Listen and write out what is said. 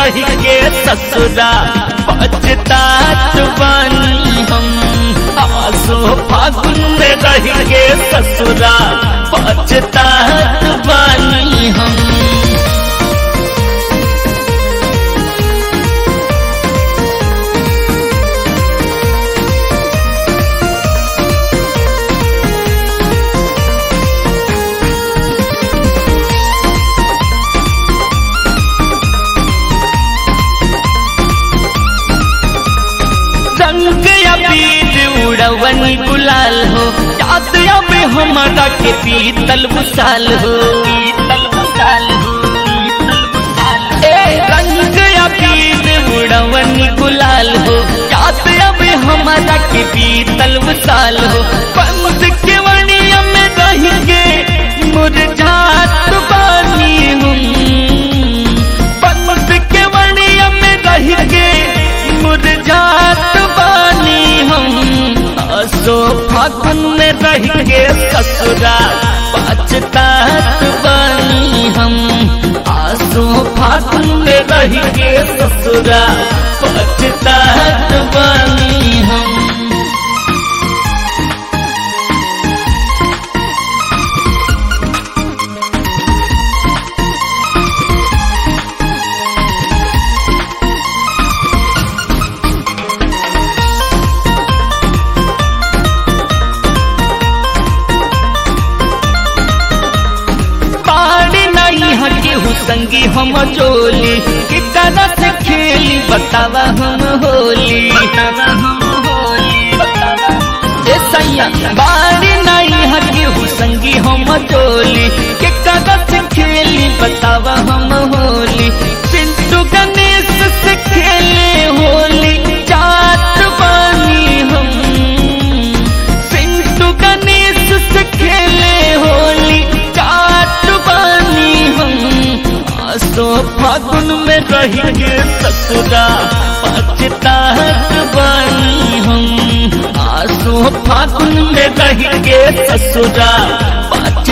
रह के ससुरा पछतात बानी हम। आसो फागुन में रह के ससुरा पछतात बानी हम। रंग अबीर उड़वनी गुलाल हो, याद अब हमारा के पीतल बुसाल हो। रंग अबीर उड़वनी गुलाल हो, याद अब हमारा के पीतल बुसाल हो। बंद के वणिया में रह के मुरझात बानी हम। बंद के वणिया में रह के मुरझात बानी हम। आसो फागुन में रह के ससुरा पछतात बानी हम। आसो फागुन में रह के ससुरा पछतात बानी हम। संगी हम जोली कि तरह से खेली बतावा हम होली। सैया बारी नहीं हकी संगी हम जोली कि तरह से खेली बतावा हम होली। चिंटू गणेश से खेले होली जात बानी हम। चिंटू गणेश से खेले होली जात बानी हम। आसो फागुन में रह के ससुरा पछतात बानी हम। आसो फागुन में रह के ससुरा